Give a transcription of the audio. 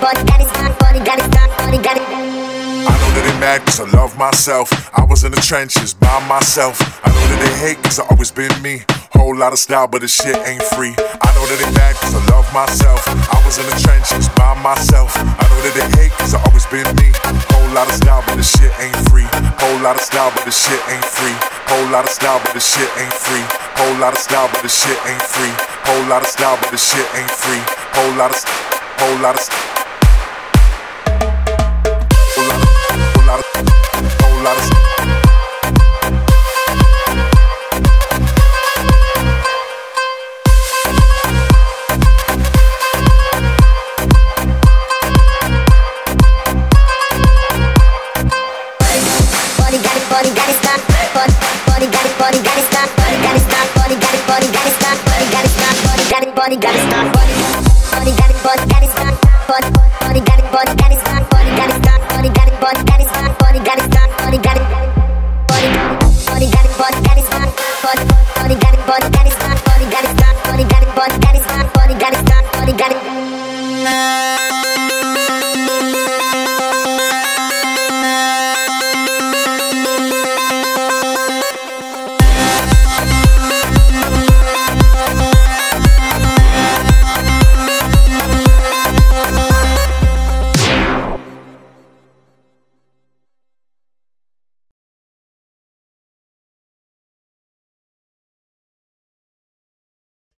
I know that they mad cause I love myself. I was in the trenches by myself. I know that they hate cause I always been me. Whole lot of style but this shit ain't free. I know that they mad cause I love myself. I was in the trenches by myself. I know that they hate cause I always been me. Whole lot of style but this shit ain't free. Whole lot of style but this shit ain't free. Whole lot of style but this shit ain't free. Whole lot of style but this shit ain't free. Whole lot of style but this shit ain't free. Whole lot of whole lot of whole lot of Body got it stop. Body got it stop. Body got it stop. Body got it stop.